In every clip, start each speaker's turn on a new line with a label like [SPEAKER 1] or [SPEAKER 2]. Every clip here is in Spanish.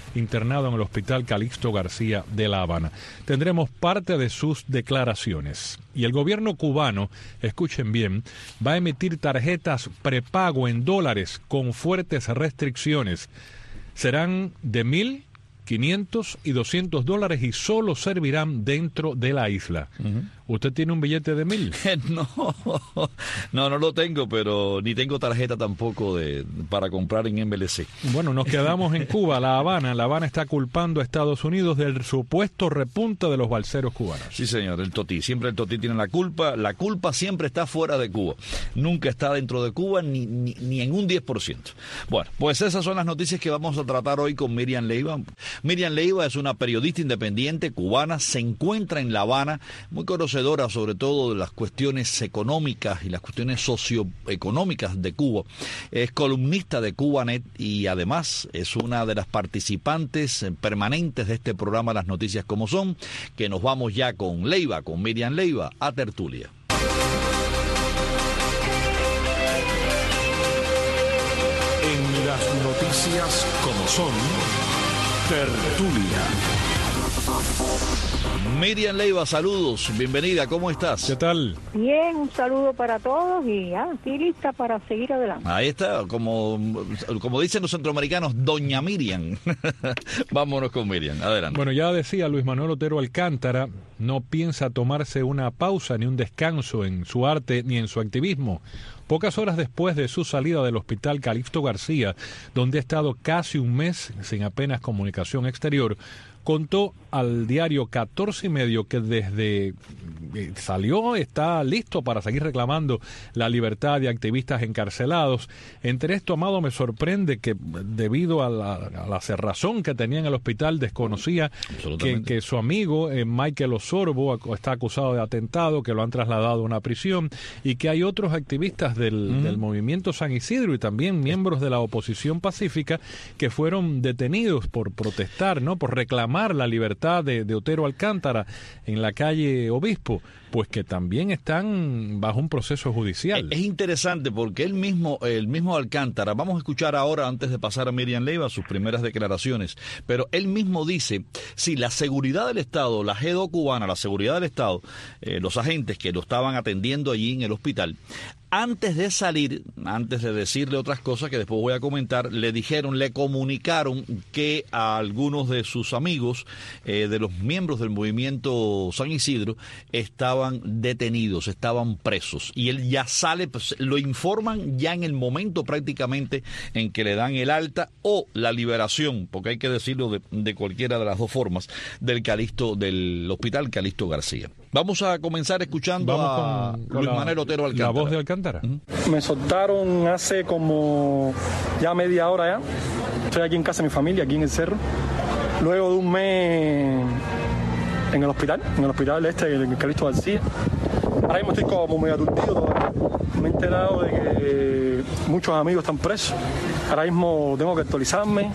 [SPEAKER 1] internado en el Hospital Calixto García de La Habana. Tendremos parte de sus declaraciones. Y el gobierno cubano, escuchen bien, va a emitir tarjetas prepago en dólares con fuertes restricciones. Serán de 1.000, 500 y 200 dólares y solo servirán dentro de la isla. ¿Usted tiene un billete de 1.000?
[SPEAKER 2] No lo tengo, pero ni tengo tarjeta tampoco para comprar en MLC.
[SPEAKER 1] Bueno, nos quedamos en Cuba, La Habana. La Habana está culpando a Estados Unidos del supuesto repunte de los balseros cubanos.
[SPEAKER 2] Sí, señor, el Totí. Siempre el Totí tiene la culpa. La culpa siempre está fuera de Cuba. Nunca está dentro de Cuba ni en un 10%. Bueno, pues esas son las noticias que vamos a tratar hoy con Miriam Leiva. Miriam Leiva es una periodista independiente cubana, se encuentra en La Habana, muy conocedora sobre todo de las cuestiones económicas y las cuestiones socioeconómicas de Cuba. Es columnista de Cubanet y además es una de las participantes permanentes de este programa Las Noticias Como Son, que nos vamos ya con Leiva, con Miriam Leiva, a tertulia.
[SPEAKER 3] En Las Noticias Como Son, tertulia.
[SPEAKER 2] Miriam Leiva, saludos, bienvenida, ¿cómo estás?
[SPEAKER 1] ¿Qué tal?
[SPEAKER 4] Bien, un saludo para todos y aquí lista para seguir adelante.
[SPEAKER 2] Ahí está, como dicen los centroamericanos, doña Miriam. Vámonos con Miriam, adelante.
[SPEAKER 1] Bueno, ya decía Luis Manuel Otero Alcántara, no piensa tomarse una pausa ni un descanso en su arte ni en su activismo. Pocas horas después de su salida del Hospital Calixto García, donde ha estado casi un mes sin apenas comunicación exterior, contó al diario 14 y Medio que desde salió está listo para seguir reclamando la libertad de activistas encarcelados. Entre esto, Amado, me sorprende que debido a la cerrazón que tenía en el hospital desconocía que su amigo Michael Osorbo está acusado de atentado, que lo han trasladado a una prisión y que hay otros activistas del movimiento San Isidro y también miembros de la oposición pacífica que fueron detenidos por protestar, ¿no? Por reclamar la libertad de Otero Alcántara en la calle Obispo, pues que también están bajo un proceso judicial.
[SPEAKER 2] Es interesante porque el mismo Alcántara, vamos a escuchar ahora antes de pasar a Miriam Leiva sus primeras declaraciones, pero él mismo dice, si la seguridad del Estado, la GEDO cubana, la seguridad del Estado, los agentes que lo estaban atendiendo allí en el hospital, antes de salir, antes de decirle otras cosas que después voy a comentar, le comunicaron que a algunos de sus amigos, de los miembros del movimiento San Isidro, estaban detenidos, estaban presos. Y él ya sale, pues, lo informan ya en el momento prácticamente en que le dan el alta o la liberación, porque hay que decirlo de cualquiera de las dos formas, del hospital Calixto García. Vamos a comenzar escuchando a Luis Manuel Otero Alcántara.
[SPEAKER 1] La voz de Alcántara.
[SPEAKER 5] Me soltaron hace como ya media hora ya. Estoy aquí en casa de mi familia, aquí en el cerro. Luego de un mes en el hospital en el Calixto García. Ahora mismo estoy como medio aturdido todavía. Me he enterado de que muchos amigos están presos. Ahora mismo tengo que actualizarme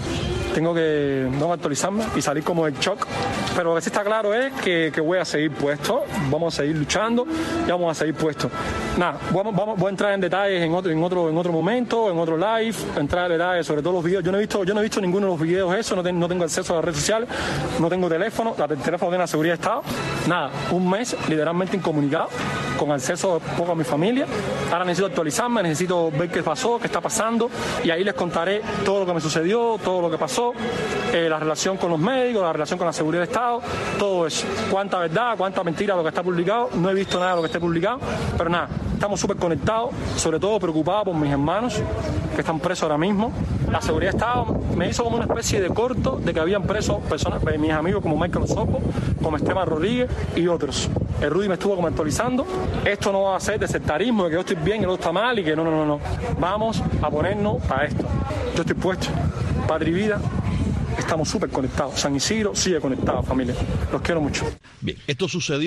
[SPEAKER 5] y salir como del shock. Pero lo que sí está claro es que voy a seguir puesto, vamos a seguir luchando y vamos a seguir puestos. Nada, voy a entrar en detalles en otro momento, en otro live, entrar en detalles sobre todos los videos. Yo no he visto ninguno de los videos eso, no tengo acceso a las redes sociales, no tengo teléfono, el teléfono tiene la seguridad de Estado. Nada, un mes literalmente incomunicado, con acceso poco a mi familia. Ahora necesito actualizarme, necesito ver qué pasó, qué está pasando, y ahí les contaré todo lo que me sucedió, todo lo que pasó, la relación con los médicos, la relación con la seguridad de Estado, todo eso. Cuánta verdad, cuánta mentira lo que está publicado. No he visto nada de lo que esté publicado, pero nada, estamos súper conectados, sobre todo preocupados por mis hermanos que están presos ahora mismo. La seguridad de Estado me hizo como una especie de corto de que habían presos personas, mis amigos como Michael Osorbo, como Esteban Rodríguez y otros. El Rudy me estuvo como actualizando. Esto no va a ser de sectarismo, de que yo estoy bien y el otro está mal y que no. Vamos a ponernos para esto. Yo estoy puesto. Patria y vida. Estamos súper conectados. San Isidro sigue conectado, familia. Los quiero mucho.
[SPEAKER 2] Bien, esto sucedió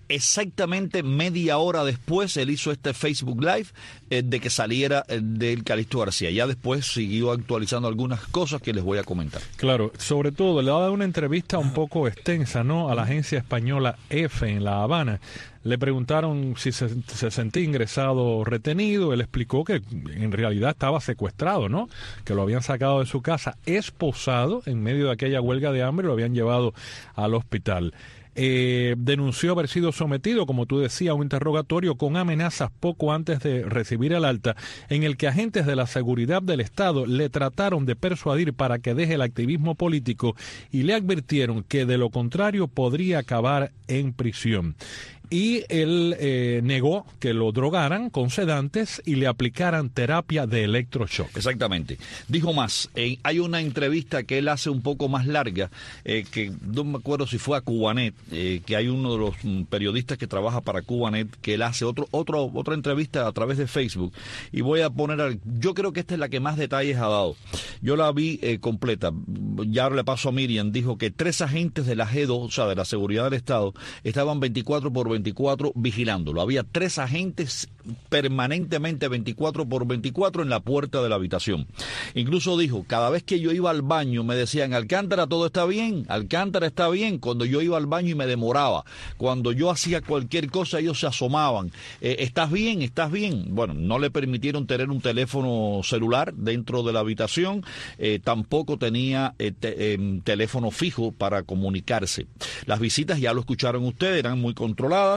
[SPEAKER 2] exactamente media hora después él hizo este Facebook Live de que saliera del Calixto García. Ya después siguió actualizando algunas cosas que les voy a comentar.
[SPEAKER 1] Claro, sobre todo le ha dado una entrevista un poco extensa, ¿no?, a la agencia española EFE en La Habana. Le preguntaron si se sentía ingresado o retenido. Él explicó que en realidad estaba secuestrado, ¿no?, que lo habían sacado de su casa, esposado en medio de aquella huelga de hambre, lo habían llevado al hospital. Denunció haber sido sometido, como tú decías, a un interrogatorio con amenazas poco antes de recibir el alta, en el que agentes de la seguridad del Estado le trataron de persuadir para que deje el activismo político y le advirtieron que de lo contrario podría acabar en prisión. Y él negó que lo drogaran con sedantes y le aplicaran terapia de electroshock.
[SPEAKER 2] Exactamente. Dijo más, hay una entrevista que él hace un poco más larga, que no me acuerdo si fue a Cubanet, que hay uno de los periodistas que trabaja para Cubanet, que él hace otra entrevista a través de Facebook. Y voy a poner, yo creo que esta es la que más detalles ha dado. Yo la vi completa. Ya le paso a Miriam, dijo que 3 agentes de la G2, o sea, de la seguridad del Estado, estaban 24/24 vigilándolo. Había 3 agentes permanentemente 24/24 en la puerta de la habitación. Incluso dijo, cada vez que yo iba al baño me decían, Alcántara, todo está bien, Alcántara está bien. Cuando yo iba al baño y me demoraba, cuando yo hacía cualquier cosa ellos se asomaban, ¿estás bien? ¿Estás bien? Bueno, no le permitieron tener un teléfono celular dentro de la habitación, tampoco tenía teléfono fijo para comunicarse. Las visitas, ya lo escucharon ustedes, eran muy controladas.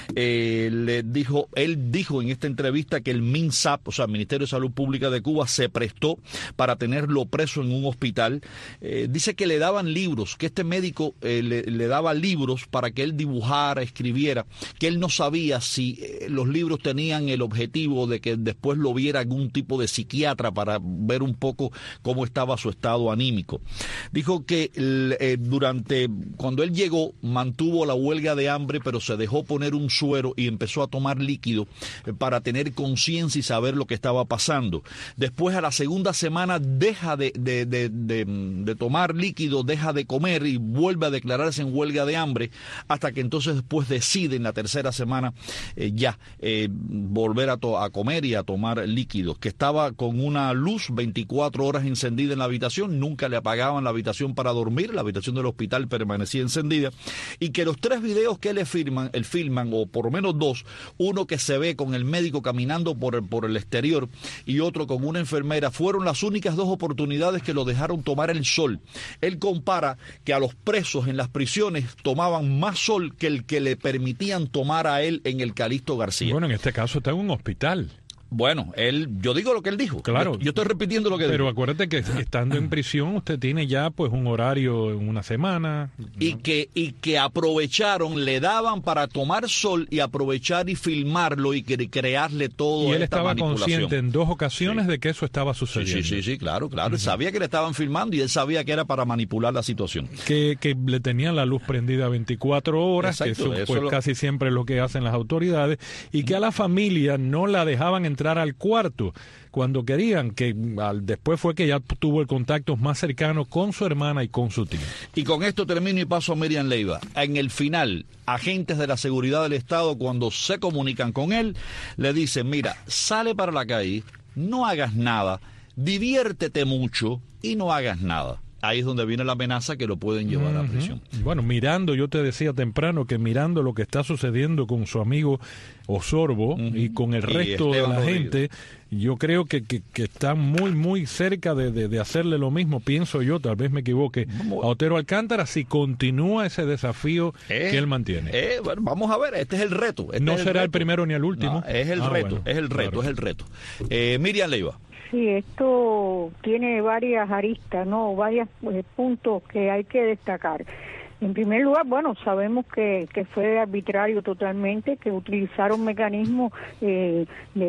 [SPEAKER 2] Él dijo en esta entrevista que el MINSAP, o sea, el Ministerio de Salud Pública de Cuba, se prestó para tenerlo preso en un hospital. Dice que le daban libros, que este médico le daba libros para que él dibujara, escribiera, que él no sabía si los libros tenían el objetivo de que después lo viera algún tipo de psiquiatra para ver un poco cómo estaba su estado anímico. Dijo que cuando él llegó mantuvo la huelga de hambre, pero se dejó poner un suero y empezó a tomar líquido para tener conciencia y saber lo que estaba pasando. Después, a la segunda semana, deja de tomar líquido, deja de comer y vuelve a declararse en huelga de hambre, hasta que entonces después decide en la tercera semana volver a comer y a tomar líquidos, que estaba con una luz 24 horas encendida en la habitación, nunca le apagaban la habitación para dormir, la habitación del hospital permanecía encendida, y que los 3 videos que le filman, o por lo menos 2, uno que se ve con el médico caminando por el exterior y otro con una enfermera, fueron las únicas 2 oportunidades que lo dejaron tomar el sol. Él compara que a los presos en las prisiones tomaban más sol que el que le permitían tomar a él en el Calixto García.
[SPEAKER 1] Bueno, en este caso está en un hospital.
[SPEAKER 2] Bueno, yo digo lo que él dijo.
[SPEAKER 1] Claro.
[SPEAKER 2] Yo estoy repitiendo lo que dijo.
[SPEAKER 1] Pero acuérdate que estando en prisión usted tiene ya pues un horario en una semana.
[SPEAKER 2] Y que aprovecharon, le daban para tomar sol y aprovechar y filmarlo y crearle todo.
[SPEAKER 1] Y él estaba consciente en 2 ocasiones de que eso estaba sucediendo.
[SPEAKER 2] Sí, claro. Él sabía que le estaban filmando y él sabía que era para manipular la situación.
[SPEAKER 1] Que le tenían la luz prendida 24 horas,
[SPEAKER 2] exacto,
[SPEAKER 1] que eso pues casi siempre es lo que hacen las autoridades, y que a la familia no la dejaban entrar al cuarto cuando querían, que después fue que ya tuvo el contacto más cercano con su hermana y con su tío.
[SPEAKER 2] Y con esto termino y paso a Miriam Leiva. En el final, agentes de la seguridad del Estado, cuando se comunican con él, le dicen, mira, sale para la calle, no hagas nada, diviértete mucho y no hagas nada. Ahí es donde viene la amenaza que lo pueden llevar a prisión.
[SPEAKER 1] Bueno, yo te decía temprano que mirando lo que está sucediendo con su amigo Osorbo y con el resto de la gente, yo creo que está muy, muy cerca de hacerle lo mismo, pienso yo, tal vez me equivoque, a Otero Alcántara, si continúa ese desafío que él mantiene.
[SPEAKER 2] Bueno, vamos a ver, este es el reto.
[SPEAKER 1] No será el primero ni el último.
[SPEAKER 2] No, es el reto,
[SPEAKER 1] claro.
[SPEAKER 2] Es el reto. Miriam Leiva.
[SPEAKER 4] Sí, esto tiene varias aristas, ¿no? Varios puntos que hay que destacar. En primer lugar, bueno, sabemos que fue arbitrario totalmente, que utilizaron mecanismos que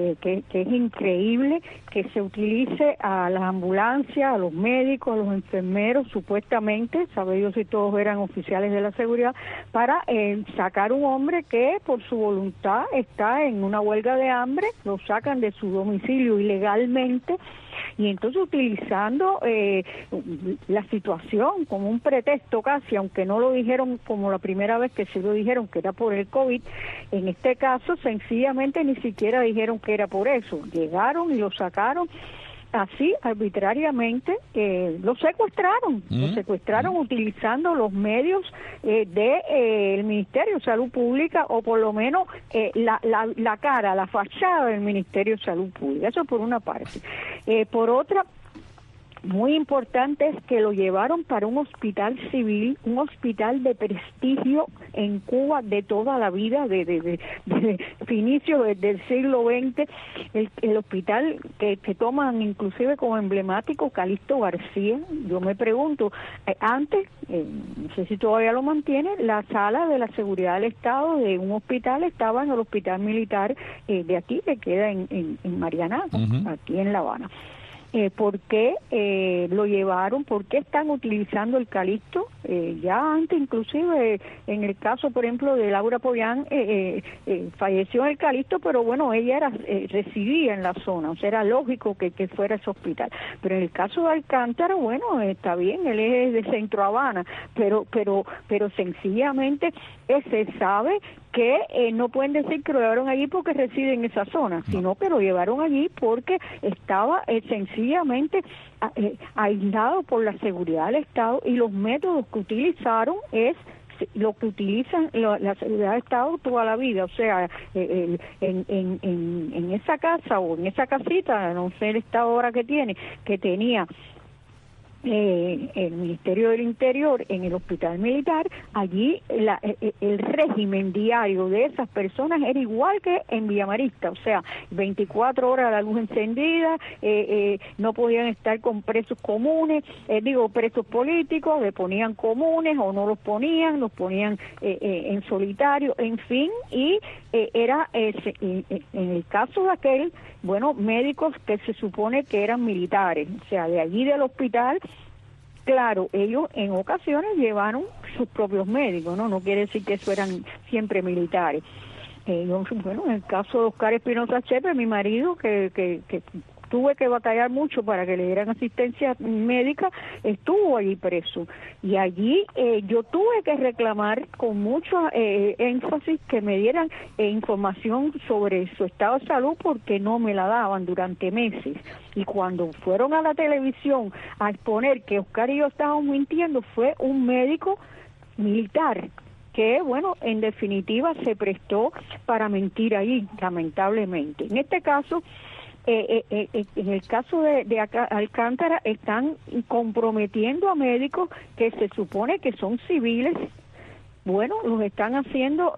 [SPEAKER 4] es increíble que se utilice a las ambulancias, a los médicos, a los enfermeros, supuestamente, sabe Dios si todos eran oficiales de la seguridad, para sacar un hombre que por su voluntad está en una huelga de hambre, lo sacan de su domicilio ilegalmente, y entonces utilizando la situación como un pretexto casi, aunque no no lo dijeron como la primera vez que sí lo dijeron que era por el COVID. En este caso, sencillamente ni siquiera dijeron que era por eso. Llegaron y lo sacaron así arbitrariamente, lo secuestraron utilizando los medios del Ministerio de Salud Pública, o por lo menos la cara, la fachada del Ministerio de Salud Pública. Eso por una parte. Por otra, muy importante es que lo llevaron para un hospital civil, un hospital de prestigio en Cuba de toda la vida, de inicio del siglo XX, el hospital que toman inclusive como emblemático Calixto García. Yo me pregunto, antes, no sé si todavía lo mantiene, la sala de la seguridad del Estado de un hospital estaba en el hospital militar de aquí, que queda en Marianao, aquí en La Habana. ¿Por qué lo llevaron? ¿Por qué están utilizando el Calixto? Ya antes, inclusive, en el caso, por ejemplo, de Laura Pollán, falleció en el Calixto, pero bueno, ella residía en la zona, o sea, era lógico que fuera ese hospital. Pero en el caso de Alcántara, bueno, está bien, él es de Centro Habana, pero sencillamente se sabe que no pueden decir que lo llevaron allí porque reside en esa zona, sino que lo llevaron allí porque estaba sencillamente aislado por la seguridad del Estado, y los métodos que utilizaron es lo que utilizan la seguridad del Estado toda la vida. O sea, en esa casa o en esa casita, no sé el Estado ahora que tenía el Ministerio del Interior en el hospital militar, allí el régimen diario de esas personas era igual que en Villamarista, o sea, 24 horas la luz encendida, no podían estar con presos comunes, presos políticos, le ponían comunes o no los ponían en solitario, en fin, y era en el caso de aquel, bueno, médicos que se supone que eran militares, o sea, de allí del hospital. Claro, ellos en ocasiones llevaron sus propios médicos, no quiere decir que eso eran siempre militares. Bueno, en el caso de Oscar Espinosa Chepe, mi marido, que tuve que batallar mucho para que le dieran asistencia médica, estuvo allí preso. Y allí yo tuve que reclamar con mucho énfasis que me dieran información sobre su estado de salud, porque no me la daban durante meses. Y cuando fueron a la televisión a exponer que Oscar y yo estábamos mintiendo, fue un médico militar que, bueno, en definitiva se prestó para mentir ahí, lamentablemente. En este caso, en el caso de Alcántara, están comprometiendo a médicos que se supone que son civiles. Bueno, los están haciendo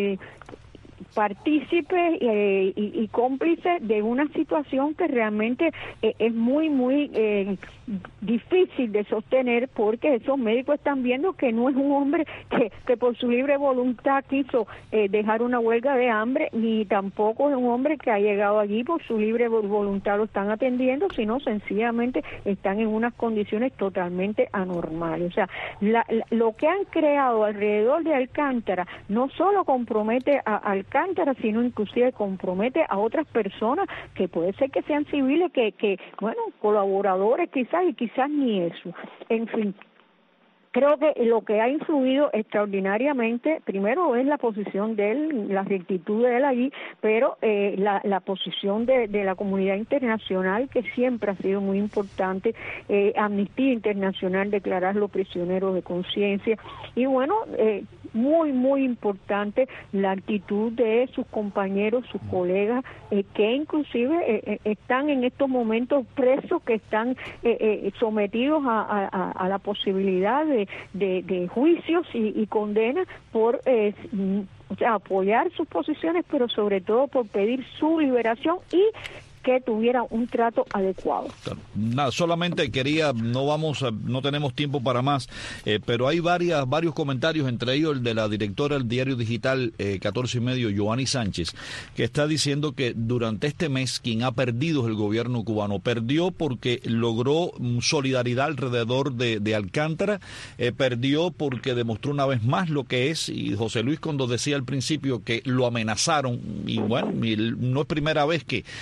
[SPEAKER 4] partícipes y cómplices de una situación que realmente es muy, muy difícil de sostener, porque esos médicos están viendo que no es un hombre que por su libre voluntad quiso dejar una huelga de hambre, ni tampoco es un hombre que ha llegado allí por su libre voluntad, lo están atendiendo, sino sencillamente están en unas condiciones totalmente anormales. O sea, lo que han creado alrededor de Alcántara no solo compromete a Alcántara, sino inclusive compromete a otras personas que puede ser que sean civiles, que bueno, colaboradores quizás, y quizás ni eso. En fin, creo que lo que ha influido extraordinariamente, primero es la posición de él, la rectitud de él allí, pero la posición de la comunidad internacional, que siempre ha sido muy importante, Amnistía Internacional, declararlo prisioneros de conciencia, y bueno, muy, muy importante la actitud de sus compañeros, sus colegas, que inclusive están en estos momentos presos, que están sometidos a la posibilidad de juicios y condenas por apoyar sus posiciones, pero sobre todo por pedir su liberación y que tuviera un trato adecuado.
[SPEAKER 2] Nada, solamente no tenemos tiempo para más, pero hay varios comentarios, entre ellos el de la directora del diario digital 14 y medio, Joanny Sánchez, que está diciendo que durante este mes quien ha perdido es el gobierno cubano. Perdió porque logró solidaridad alrededor de Alcántara, perdió porque demostró una vez más lo que es, y José Luis cuando decía al principio que lo amenazaron, y bueno, no es primera vez que llevan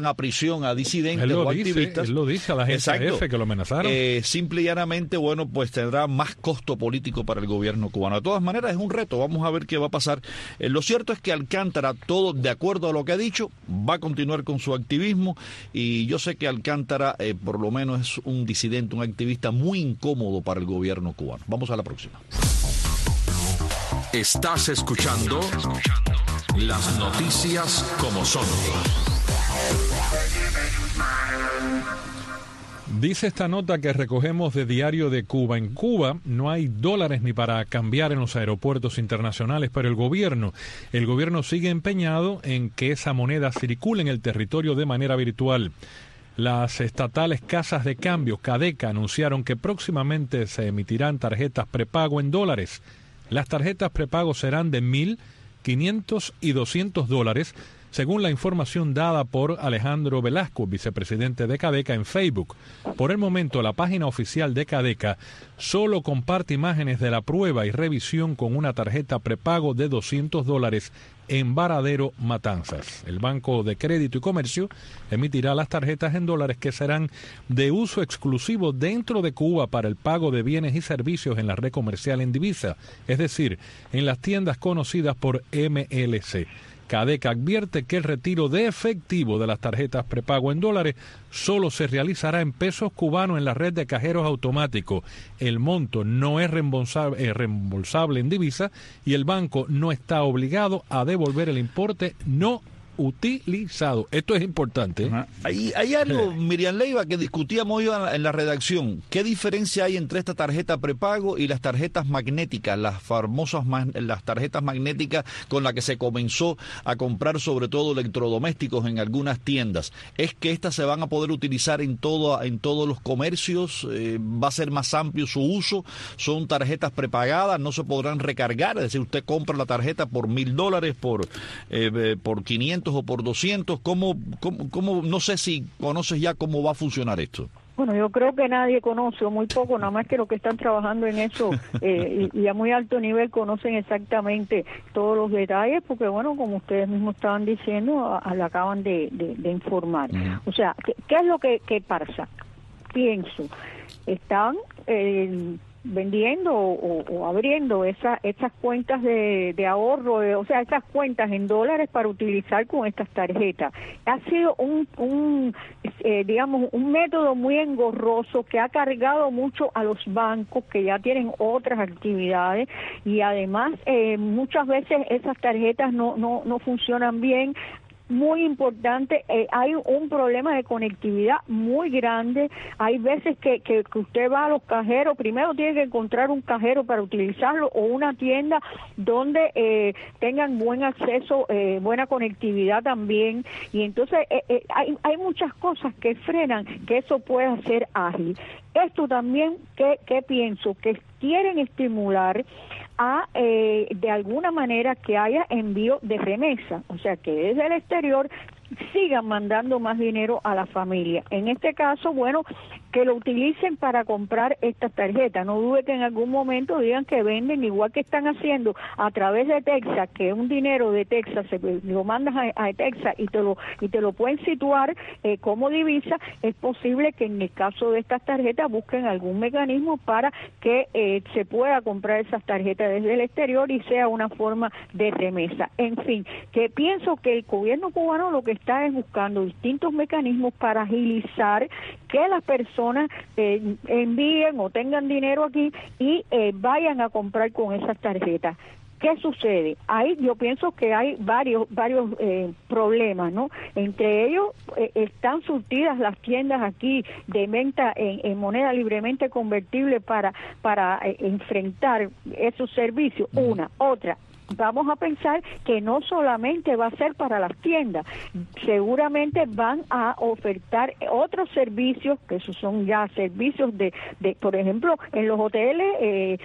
[SPEAKER 2] llevan a prisión a disidentes o activistas.
[SPEAKER 1] Él lo dice a la agencia F que lo amenazaron.
[SPEAKER 2] Simple y llanamente, bueno, pues tendrá más costo político para el gobierno cubano. De todas maneras, es un reto. Vamos a ver qué va a pasar. Lo cierto es que Alcántara, todo de acuerdo a lo que ha dicho, va a continuar con su activismo, y yo sé que Alcántara por lo menos es un disidente, un activista muy incómodo para el gobierno cubano. Vamos a la próxima.
[SPEAKER 3] Estás escuchando las noticias como son.
[SPEAKER 1] Dice esta nota que recogemos de Diario de Cuba. En Cuba no hay dólares ni para cambiar en los aeropuertos internacionales, pero el gobierno sigue empeñado en que esa moneda circule en el territorio de manera virtual. Las estatales casas de cambio, Cadeca, anunciaron que próximamente se emitirán tarjetas prepago en dólares. Las tarjetas prepago serán de $1,000, $500 y $200, según la información dada por Alejandro Velasco, vicepresidente de Cadeca, en Facebook. Por el momento, la página oficial de Cadeca solo comparte imágenes de la prueba y revisión con una tarjeta prepago de $200 en Varadero, Matanzas. El Banco de Crédito y Comercio emitirá las tarjetas en dólares que serán de uso exclusivo dentro de Cuba para el pago de bienes y servicios en la red comercial en divisa, es decir, en las tiendas conocidas por MLC. Cadeca advierte que el retiro de efectivo de las tarjetas prepago en dólares solo se realizará en pesos cubanos en la red de cajeros automáticos. El monto no es reembolsable en divisa y el banco no está obligado a devolver el importe no utilizado. Esto es importante.
[SPEAKER 2] Hay algo, Miriam Leiva, que discutíamos hoy en la redacción. ¿Qué diferencia hay entre esta tarjeta prepago y las tarjetas magnéticas, las famosas las tarjetas magnéticas con las que se comenzó a comprar sobre todo electrodomésticos en algunas tiendas? ¿Es que estas se van a poder utilizar en todos los comercios? ¿Va a ser más amplio su uso? ¿Son tarjetas prepagadas? ¿No se podrán recargar? Es decir, usted compra la tarjeta por $1,000, por 500 o por 200, ¿cómo? No sé si conoces ya cómo va a funcionar esto.
[SPEAKER 4] Bueno, yo creo que nadie conoce, o muy poco, nada más que los que están trabajando en eso y a muy alto nivel conocen exactamente todos los detalles, porque bueno, como ustedes mismos estaban diciendo, la acaban de informar. O sea, ¿qué es lo que pasa? Pienso, están vendiendo o abriendo esas cuentas de ahorro, o sea, esas cuentas en dólares para utilizar con estas tarjetas. Ha sido digamos, un método muy engorroso que ha cargado mucho a los bancos que ya tienen otras actividades, y además muchas veces esas tarjetas no funcionan bien. Muy importante, hay un problema de conectividad muy grande. Hay veces que usted va a los cajeros, primero tiene que encontrar un cajero para utilizarlo o una tienda donde tengan buen acceso, buena conectividad también, y entonces hay muchas cosas que frenan que eso pueda ser ágil. Esto también, que pienso que quieren estimular de alguna manera que haya envío de remesa, o sea, que desde el exterior sigan mandando más dinero a la familia. En este caso, bueno, que lo utilicen para comprar estas tarjetas. No dude que en algún momento digan que venden, igual que están haciendo a través de Texas, que un dinero de Texas lo mandas a Texas y te lo pueden situar como divisa. Es posible que en el caso de estas tarjetas busquen algún mecanismo para que se pueda comprar esas tarjetas desde el exterior y sea una forma de remesa. En fin, que pienso que el gobierno cubano lo que está es buscando distintos mecanismos para agilizar que las personas envíen o tengan dinero aquí y vayan a comprar con esas tarjetas. ¿Qué sucede? Ahí yo pienso que hay varios problemas, ¿no? Entre ellos están surtidas las tiendas aquí de venta en moneda libremente convertible para enfrentar esos servicios. Otra. Vamos a pensar que no solamente va a ser para las tiendas, seguramente van a ofertar otros servicios, que esos son ya servicios de por ejemplo, en los hoteles,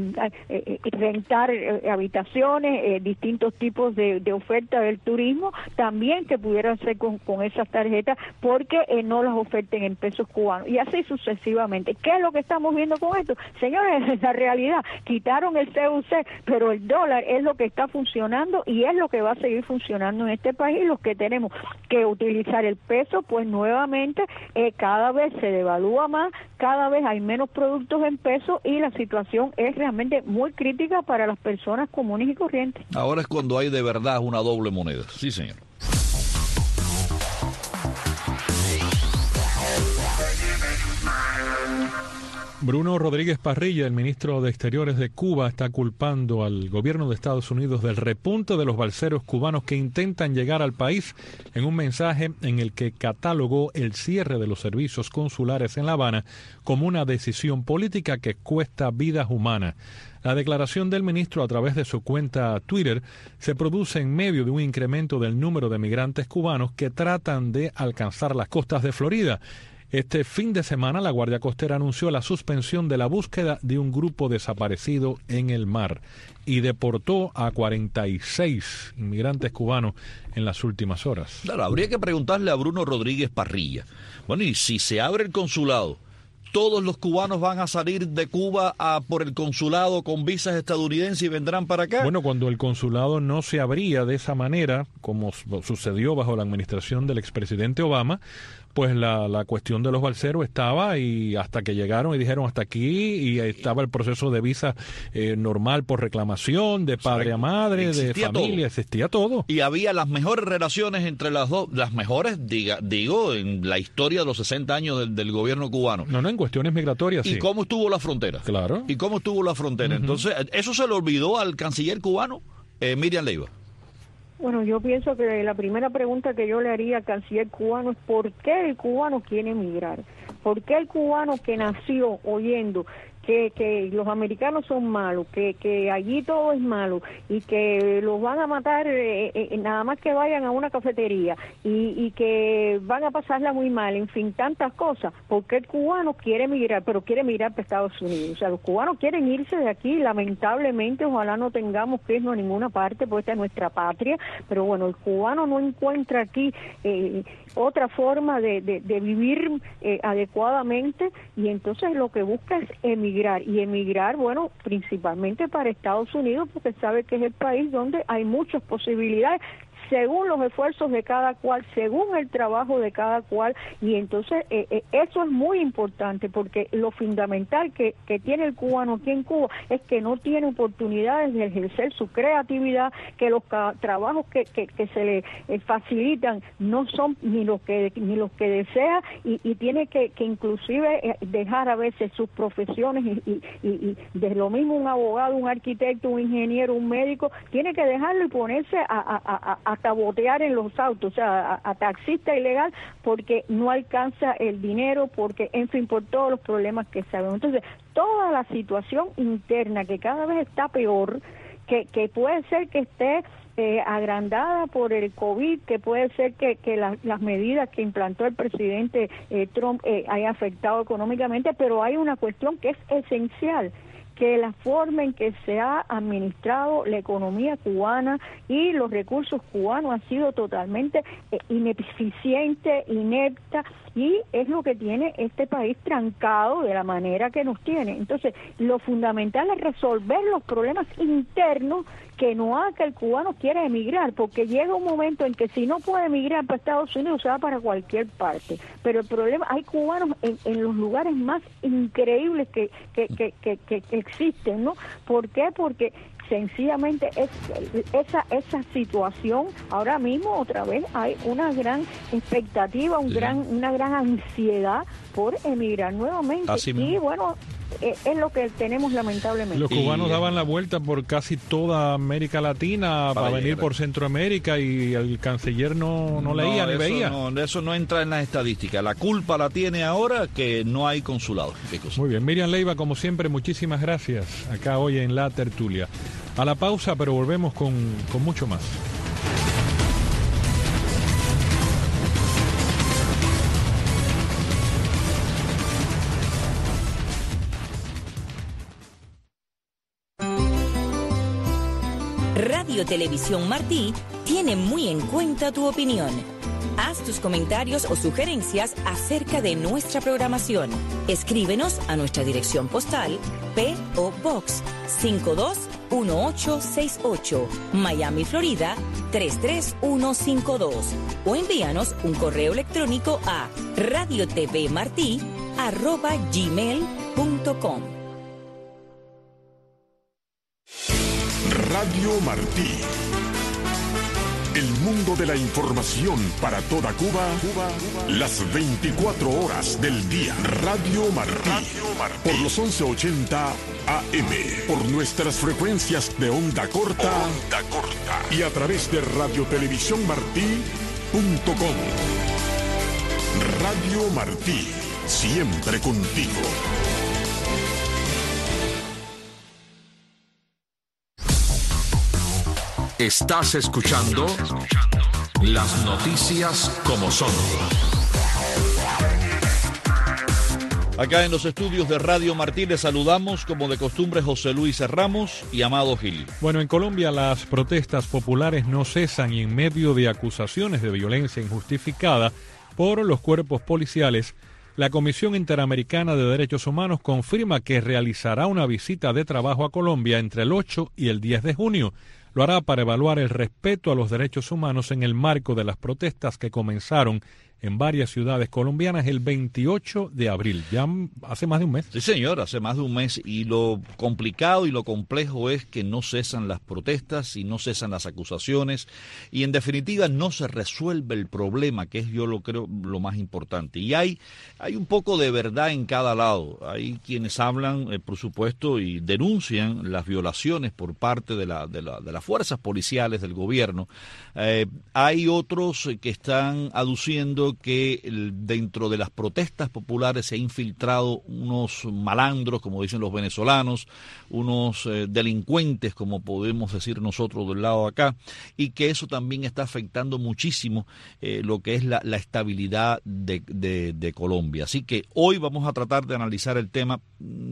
[SPEAKER 4] rentar habitaciones, distintos tipos de oferta del turismo, también que pudieran ser con esas tarjetas, porque no las oferten en pesos cubanos, y así sucesivamente. ¿Qué es lo que estamos viendo con esto? Señores, la realidad, quitaron el CUC, pero el dólar es lo lo que está funcionando y es lo que va a seguir funcionando en este país. Los que tenemos que utilizar el peso, pues nuevamente cada vez se devalúa más, cada vez hay menos productos en peso y la situación es realmente muy crítica para las personas comunes y corrientes.
[SPEAKER 2] Ahora es cuando hay de verdad una doble moneda. Sí, señor.
[SPEAKER 1] Bruno Rodríguez Parrilla, el ministro de Exteriores de Cuba, está culpando al gobierno de Estados Unidos del repunte de los balseros cubanos que intentan llegar al país, en un mensaje en el que catalogó el cierre de los servicios consulares en La Habana como una decisión política que cuesta vidas humanas. La declaración del ministro a través de su cuenta Twitter se produce en medio de un incremento del número de migrantes cubanos que tratan de alcanzar las costas de Florida. Este fin de semana, la Guardia Costera anunció la suspensión de la búsqueda de un grupo desaparecido en el mar y deportó a 46 inmigrantes cubanos en las últimas horas.
[SPEAKER 2] Claro, habría que preguntarle a Bruno Rodríguez Parrilla. Bueno, y si se abre el consulado, ¿todos los cubanos van a salir de Cuba por el consulado con visas estadounidenses y vendrán para acá?
[SPEAKER 1] Bueno, cuando el consulado no se abría de esa manera, como sucedió bajo la administración del expresidente Obama, pues la cuestión de los balseros estaba, y hasta que llegaron y dijeron hasta aquí, y estaba el proceso de visa normal por reclamación, de padre a madre, existía de familia, todo. Existía todo.
[SPEAKER 2] Y había las mejores relaciones entre las dos, las mejores, digo, en la historia de los 60 años del gobierno cubano.
[SPEAKER 1] No, en cuestiones migratorias, sí.
[SPEAKER 2] ¿Y cómo estuvo la frontera?
[SPEAKER 1] Claro.
[SPEAKER 2] ¿Y cómo estuvo la frontera? Entonces, ¿eso se le olvidó al canciller cubano, Miriam Leiva?
[SPEAKER 4] Bueno, yo pienso que la primera pregunta que yo le haría al canciller cubano es ¿por qué el cubano quiere emigrar? ¿Por qué el cubano que nació oyendo que los americanos son malos, que allí todo es malo y que los van a matar nada más que vayan a una cafetería y que van a pasarla muy mal, en fin, tantas cosas? Porque el cubano quiere emigrar, pero quiere emigrar para Estados Unidos. O sea, los cubanos quieren irse de aquí, lamentablemente, ojalá no tengamos que irnos a ninguna parte, porque esta es nuestra patria, pero bueno, el cubano no encuentra aquí otra forma de vivir adecuadamente, y entonces lo que busca es emigrar, y emigrar, bueno, principalmente para Estados Unidos, porque sabe que es el país donde hay muchas posibilidades, según los esfuerzos de cada cual, según el trabajo de cada cual, y entonces eso es muy importante, porque lo fundamental que tiene el cubano aquí en Cuba es que no tiene oportunidades de ejercer su creatividad, que los trabajos que se le facilitan no son ni los que desea, y tiene que inclusive dejar a veces sus profesiones, y de lo mismo un abogado, un arquitecto, un ingeniero, un médico, tiene que dejarlo y ponerse a sabotear en los autos, o sea, a taxista ilegal, porque no alcanza el dinero, porque, en fin, por todos los problemas que sabemos. Entonces, toda la situación interna, que cada vez está peor, que puede ser que esté agrandada por el COVID, que puede ser que las medidas que implantó el presidente Trump haya afectado económicamente, pero hay una cuestión que es esencial, que la forma en que se ha administrado la economía cubana y los recursos cubanos ha sido totalmente ineficiente, inepta, y es lo que tiene este país trancado de la manera que nos tiene. Entonces, lo fundamental es resolver los problemas internos, que no haga que el cubano quiera emigrar, porque llega un momento en que si no puede emigrar para Estados Unidos, se va para cualquier parte. Pero el problema, hay cubanos en los lugares más increíbles que existen, ¿no? ¿Por qué? Porque sencillamente esa situación, ahora mismo otra vez hay una gran expectativa, una gran ansiedad por emigrar nuevamente. Y bueno, es lo que tenemos lamentablemente.
[SPEAKER 1] Los cubanos daban la vuelta por casi toda América Latina para venir por Centroamérica, y el canciller no leía ni veía.
[SPEAKER 2] No, eso no entra en las estadísticas. La culpa la tiene ahora que no hay consulado.
[SPEAKER 1] Muy bien, Miriam Leiva, como siempre, muchísimas gracias acá hoy en La Tertulia. A la pausa, pero volvemos con mucho más.
[SPEAKER 6] Radio Televisión Martí tiene muy en cuenta tu opinión. Haz tus comentarios o sugerencias acerca de nuestra programación. Escríbenos a nuestra dirección postal P.O. Box 303-1868, Miami, Florida 33152, o envíanos un correo electrónico a radiotvmarti@gmail.com.
[SPEAKER 7] Radio Martí. El mundo de la información para toda Cuba, las 24 horas del día. Radio Martí. Por los 1180 AM. Por nuestras frecuencias de onda corta. Y a través de radiotelevisiónmartí.com. Radio Martí. Siempre contigo.
[SPEAKER 3] Estás escuchando las noticias como son.
[SPEAKER 2] Acá en los estudios de Radio Martí les saludamos, como de costumbre, José Luis Ramos y Amado Gil.
[SPEAKER 1] Bueno, en Colombia las protestas populares no cesan, y en medio de acusaciones de violencia injustificada por los cuerpos policiales, la Comisión Interamericana de Derechos Humanos confirma que realizará una visita de trabajo a Colombia entre el 8 y el 10 de junio. Lo hará para evaluar el respeto a los derechos humanos en el marco de las protestas que comenzaron en varias ciudades colombianas el 28 de abril, ya hace más de un mes.
[SPEAKER 2] Sí, señor, hace más de un mes, y lo complicado y lo complejo es que no cesan las protestas y no cesan las acusaciones, y en definitiva no se resuelve el problema, que es, yo lo creo, lo más importante. Y hay un poco de verdad en cada lado. Hay quienes hablan, por supuesto, y denuncian las violaciones por parte de las fuerzas policiales del gobierno. Hay otros que están aduciendo que dentro de las protestas populares se ha infiltrado unos malandros, como dicen los venezolanos, unos delincuentes, como podemos decir nosotros del lado de acá, y que eso también está afectando muchísimo lo que es la estabilidad de Colombia. Así que hoy vamos a tratar de analizar el tema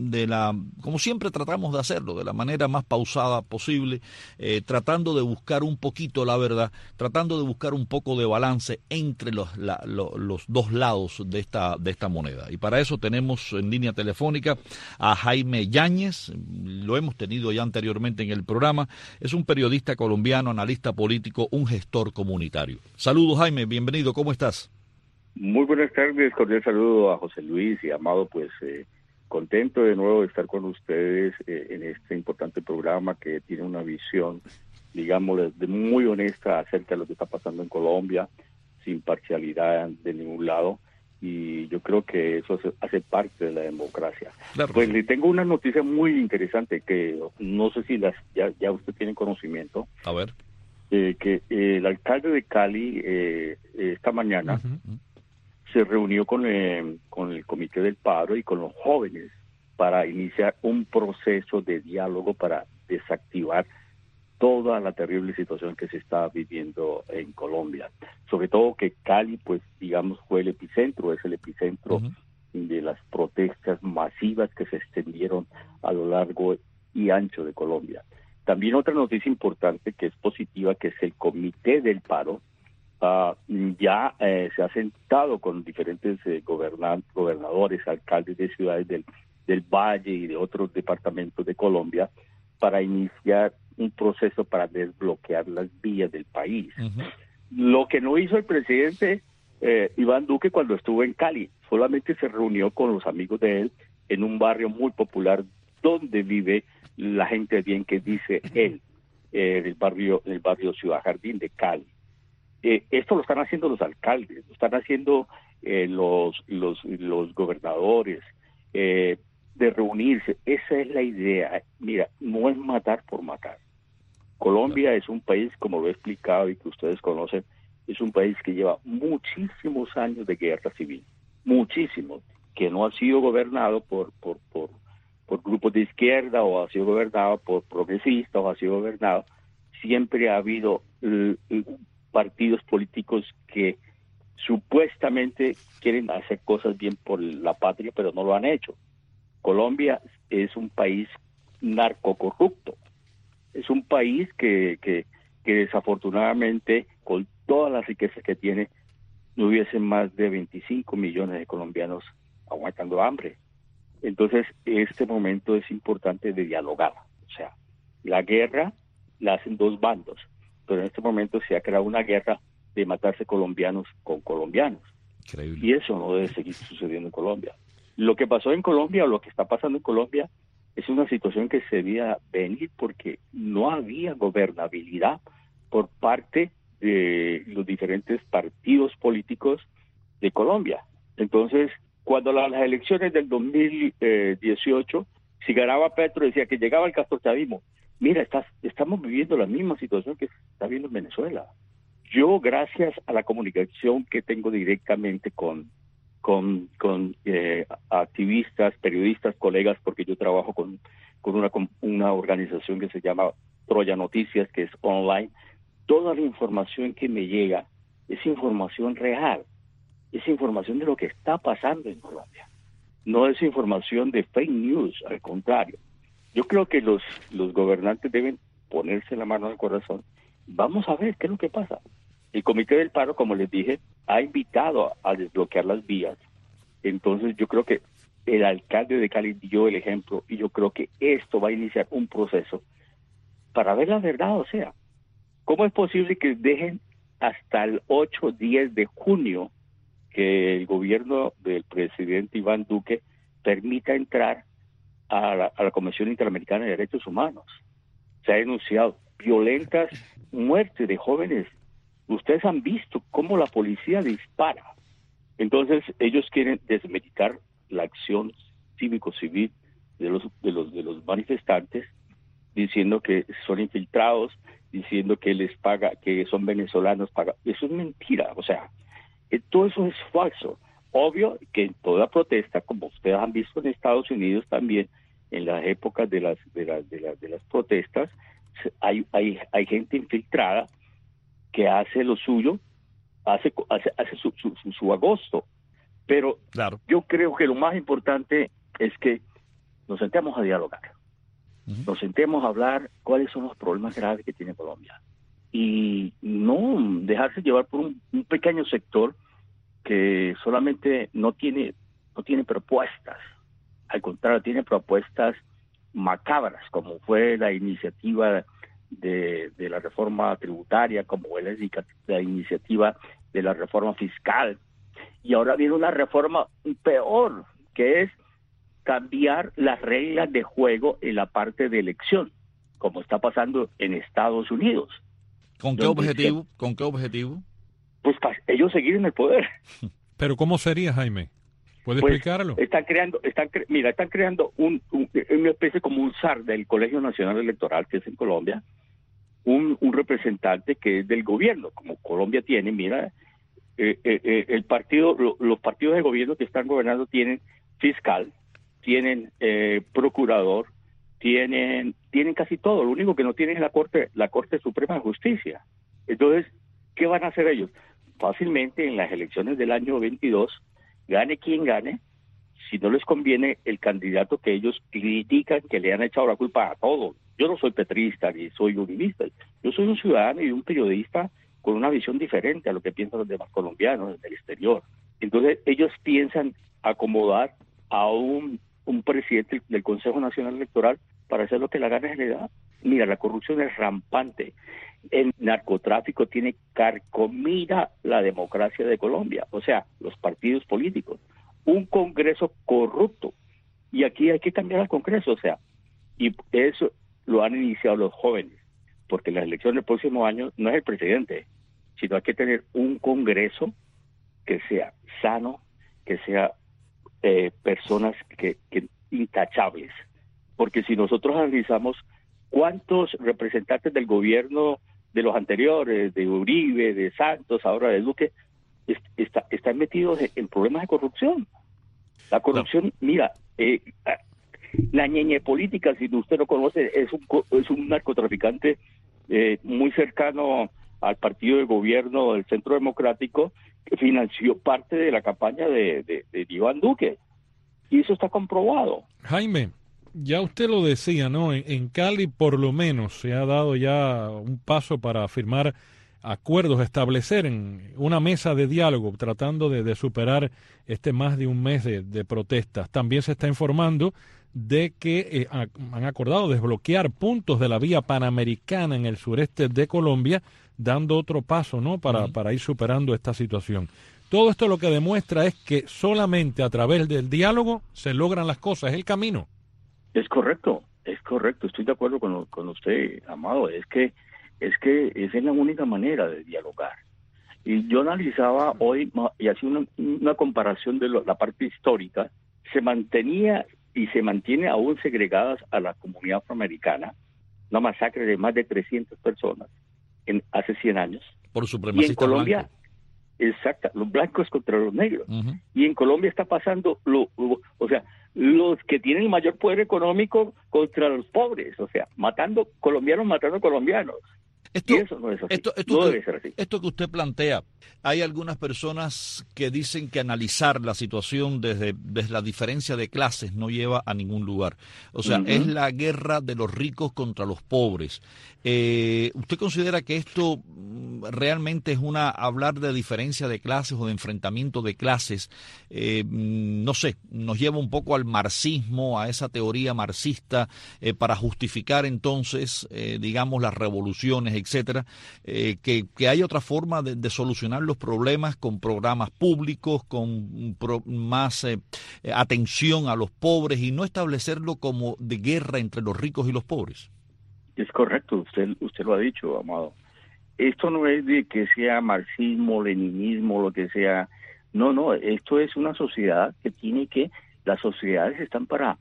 [SPEAKER 2] como siempre tratamos de hacerlo, de la manera más pausada posible, tratando de buscar un poquito la verdad, tratando de buscar un poco de balance entre los dos lados de esta moneda. Y para eso tenemos en línea telefónica a Jaime Yáñez. Lo hemos tenido ya anteriormente en el programa. Es un periodista colombiano, analista político, un gestor comunitario. Saludos, Jaime, bienvenido, ¿cómo estás?
[SPEAKER 8] Muy buenas tardes, cordial saludo a José Luis y Amado, pues contento de nuevo de estar con ustedes en este importante programa que tiene una visión, digamos, muy honesta acerca de lo que está pasando en Colombia, sin parcialidad de ningún lado, y yo creo que eso hace parte de la democracia. Claro. Pues le tengo una noticia muy interesante que no sé si ya usted tiene conocimiento.
[SPEAKER 2] A ver.
[SPEAKER 8] Que el alcalde de Cali esta mañana se reunió con el Comité del Paro y con los jóvenes para iniciar un proceso de diálogo para desactivar toda la terrible situación que se está viviendo en Colombia. Sobre todo que Cali, pues digamos, es el epicentro de las protestas masivas que se extendieron a lo largo y ancho de Colombia. También otra noticia importante que es positiva, que es el Comité del Paro, ya se ha sentado con diferentes gobernadores, alcaldes de ciudades del Valle y de otros departamentos de Colombia para iniciar un proceso para desbloquear las vías del país. Lo que no hizo el presidente Iván Duque cuando estuvo en Cali, solamente se reunió con los amigos de él en un barrio muy popular donde vive la gente de bien que dice él, el barrio Ciudad Jardín de Cali. Esto lo están haciendo los alcaldes, lo están haciendo los gobernadores, de reunirse. Esa es la idea. Mira, no es matar por matar. Colombia es un país, como lo he explicado y que ustedes conocen, es un país que lleva muchísimos años de guerra civil, muchísimos, que no ha sido gobernado por grupos de izquierda, o ha sido gobernado por progresistas, o ha sido gobernado. Siempre ha habido partidos políticos que supuestamente quieren hacer cosas bien por la patria, pero no lo han hecho. Colombia es un país narcocorrupto, es un país que desafortunadamente, con todas las riquezas que tiene, no hubiesen más de 25 millones de colombianos aguantando hambre. Entonces, este momento es importante de dialogar, o sea, La guerra la hacen dos bandos, pero en este momento se ha creado una guerra de matarse colombianos con colombianos.
[SPEAKER 2] Increíble.
[SPEAKER 8] Y eso no debe seguir sucediendo en Colombia. Lo que pasó en Colombia o lo que está pasando en Colombia es una situación que se debía venir porque no había gobernabilidad por parte de los diferentes partidos políticos de Colombia. Entonces, cuando las elecciones del 2018, si ganaba Petro, decía que llegaba el castrochavismo. Mira, estamos viviendo la misma situación que se está viendo en Venezuela. Yo, gracias a la comunicación que tengo directamente con activistas, periodistas, colegas, porque yo trabajo con una organización que se llama Troya Noticias, que es online, toda la información que me llega es información real, es información de lo que está pasando en Colombia, no es información de fake news, al contrario. Yo creo que los gobernantes deben ponerse la mano al corazón. Vamos a ver qué es lo que pasa. El Comité del Paro, como les dije, ha invitado a desbloquear las vías. Entonces yo creo que el alcalde de Cali dio el ejemplo y yo creo que esto va a iniciar un proceso para ver la verdad. O sea, ¿cómo es posible que dejen hasta el 8-10 de junio que el gobierno del presidente Iván Duque permita entrar a la Comisión Interamericana de Derechos Humanos? Se ha denunciado violentas muertes de jóvenes. Ustedes han visto cómo la policía dispara. Entonces ellos quieren desmeditar la acción cívico-civil de los manifestantes, diciendo que son infiltrados, diciendo que les paga, que son venezolanos, paga. Eso es mentira. O sea, todo eso es falso. Obvio que en toda protesta, como ustedes han visto en Estados Unidos también, en las épocas de las protestas, hay gente infiltrada que hace lo suyo, hace su agosto. Pero
[SPEAKER 2] claro,
[SPEAKER 8] yo creo que lo más importante es que nos sentemos a dialogar. Nos sentemos a hablar cuáles son los problemas graves que tiene Colombia. Y no dejarse llevar por un pequeño sector que solamente no tiene propuestas. Al contrario, tiene propuestas macabras, como fue la iniciativa de la reforma tributaria, como fue la iniciativa de la reforma fiscal. Y ahora viene una reforma peor, que es cambiar las reglas de juego en la parte de elección, como está pasando en Estados Unidos.
[SPEAKER 2] ¿Con qué objetivo? ¿Con qué objetivo?
[SPEAKER 8] Pues para ellos seguir en el poder.
[SPEAKER 1] ¿Pero cómo sería, Jaime? ¿Puede
[SPEAKER 8] Pues,
[SPEAKER 1] explicarlo?
[SPEAKER 8] Están creando una especie como un SAR del Colegio Nacional Electoral, que es en Colombia, un representante que es del gobierno, como Colombia tiene. Mira, los partidos de gobierno que están gobernando tienen fiscal, tienen procurador, tienen casi todo. Lo único que no tienen es la Corte Suprema de Justicia. Entonces, ¿qué van a hacer ellos? Fácilmente en las elecciones del año 22, gane quien gane, si no les conviene el candidato que ellos critican, que le han echado la culpa a todos. Yo no soy petrista ni soy uribista, yo soy un ciudadano y un periodista con una visión diferente a lo que piensan los demás colombianos del exterior. Entonces ellos piensan acomodar a un presidente del Consejo Nacional Electoral para hacer lo que la gana se le da. Mira, la corrupción es rampante. El narcotráfico tiene carcomida la democracia de Colombia, o sea, los partidos políticos. Un Congreso corrupto. Y aquí hay que cambiar al Congreso, o sea, y eso lo han iniciado los jóvenes, porque en las elecciones del próximo año no es el presidente, sino hay que tener un Congreso que sea sano, que sea personas que intachables. Porque si nosotros analizamos cuántos representantes del gobierno de los anteriores, de Uribe, de Santos, ahora de Duque, están metidos en problemas de corrupción. La corrupción, mira, la ñeñe política, si usted lo conoce, es un narcotraficante muy cercano al partido de gobierno del Centro Democrático, que financió parte de la campaña de Iván Duque. Y eso está comprobado.
[SPEAKER 1] Jaime, ya usted lo decía, ¿no? En Cali por lo menos se ha dado ya un paso para firmar acuerdos, establecer en una mesa de diálogo, tratando de superar más de un mes de protestas. También se está informando de que han acordado desbloquear puntos de la vía panamericana en el sureste de Colombia, dando otro paso, ¿no?, para ir superando esta situación. Todo esto lo que demuestra es que solamente a través del diálogo se logran las cosas, es el camino.
[SPEAKER 8] Es correcto, estoy de acuerdo con usted, Amado, es que esa es la única manera de dialogar. Y yo analizaba hoy y hacía una comparación de la parte histórica. Se mantenía y se mantiene aún segregadas a la comunidad afroamericana, una masacre de más de 300 personas hace 100 años.
[SPEAKER 2] Por supremacistas
[SPEAKER 8] y en Colombia,
[SPEAKER 2] blancos.
[SPEAKER 8] Exacto, los blancos contra los negros.
[SPEAKER 2] Uh-huh.
[SPEAKER 8] Y en Colombia está pasando, los que tienen el mayor poder económico contra los pobres, o sea, colombianos matando colombianos. Y eso no es así. No debe ser así.
[SPEAKER 2] Esto que usted plantea, hay algunas personas que dicen que analizar la situación desde la diferencia de clases no lleva a ningún lugar. O sea, es la guerra de los ricos contra los pobres. ¿Usted considera que esto realmente es hablar de diferencia de clases o de enfrentamiento de clases? No sé, nos lleva un poco al marxismo, a esa teoría marxista, para justificar entonces, digamos, las revoluciones, etcétera, que hay otra forma de solucionar los problemas con programas públicos, con más atención a los pobres y no establecerlo como de guerra entre los ricos y los pobres.
[SPEAKER 8] Es correcto, usted lo ha dicho, Amado. Esto no es de que sea marxismo, leninismo, lo que sea. No, esto es una sociedad que las sociedades están para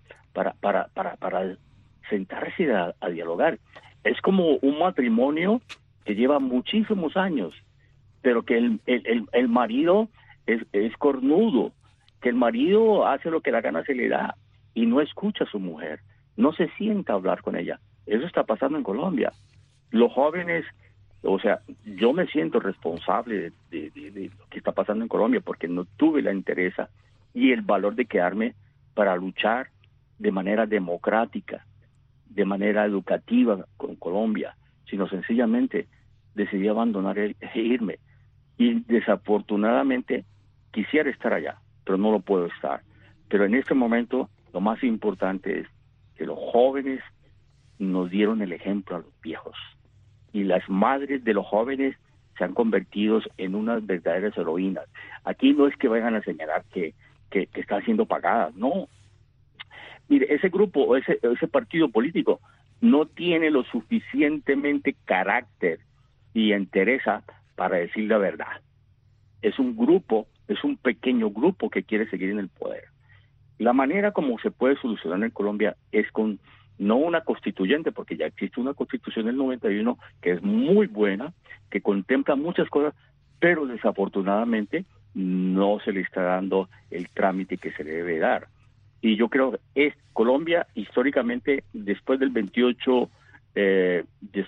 [SPEAKER 8] sentarse a dialogar. Es como un matrimonio que lleva muchísimos años, pero que el marido es cornudo, que el marido hace lo que la gana se le da y no escucha a su mujer, no se sienta a hablar con ella. Eso está pasando en Colombia. Los jóvenes, o sea, yo me siento responsable de lo que está pasando en Colombia porque no tuve la entereza y el valor de quedarme para luchar de manera democrática, de manera educativa con Colombia, sino sencillamente decidí abandonar e irme. Y desafortunadamente quisiera estar allá, pero no lo puedo estar. Pero en este momento lo más importante es que los jóvenes nos dieron el ejemplo a los viejos. Y las madres de los jóvenes se han convertido en unas verdaderas heroínas. Aquí no es que vayan a señalar que están siendo pagadas, no. Mire, ese grupo, ese partido político no tiene lo suficientemente carácter y entereza para decir la verdad. Es un pequeño grupo que quiere seguir en el poder. La manera como se puede solucionar en Colombia es con no una constituyente, porque ya existe una constitución del 91 que es muy buena, que contempla muchas cosas, pero desafortunadamente no se le está dando el trámite que se le debe dar. Y yo creo que Colombia históricamente después del 28 de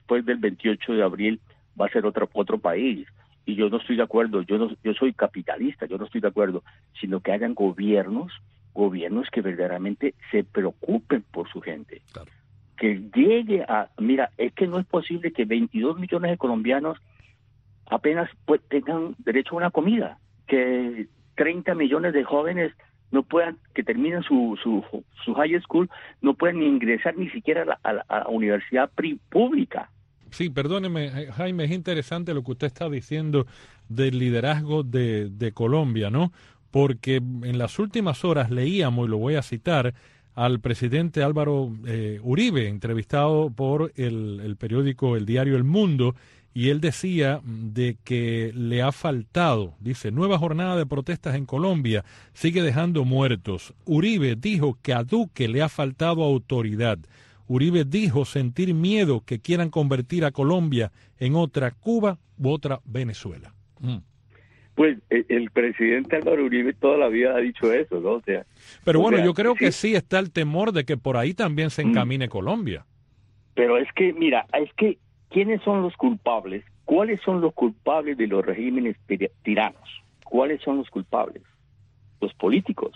[SPEAKER 8] abril va a ser otro país. Y yo no estoy de acuerdo, yo soy capitalista, yo no estoy de acuerdo, sino que hayan gobiernos que verdaderamente se preocupen por su gente. Claro. Que llegue mira, es que no es posible que 22 millones de colombianos apenas tengan derecho a una comida, que 30 millones de jóvenes no puedan, que terminen su high school, no pueden ingresar ni siquiera a la universidad pública.
[SPEAKER 1] Sí, perdóneme, Jaime, es interesante lo que usted está diciendo del liderazgo de Colombia, ¿no? Porque en las últimas horas leíamos, y lo voy a citar, al presidente Álvaro Uribe, entrevistado por el periódico, el diario El Mundo, y él decía de que le ha faltado, dice, nueva jornada de protestas en Colombia, sigue dejando muertos. Uribe dijo que a Duque le ha faltado autoridad. Uribe dijo sentir miedo que quieran convertir a Colombia en otra Cuba u otra Venezuela.
[SPEAKER 8] Pues el presidente Álvaro Uribe toda la vida ha dicho eso, ¿no? O sea,
[SPEAKER 1] pero bueno, yo creo que sí está el temor de que por ahí también se encamine Colombia.
[SPEAKER 8] Pero es que, mira, ¿quiénes son los culpables? ¿Cuáles son los culpables de los regímenes tiranos? ¿Cuáles son los culpables? Los políticos,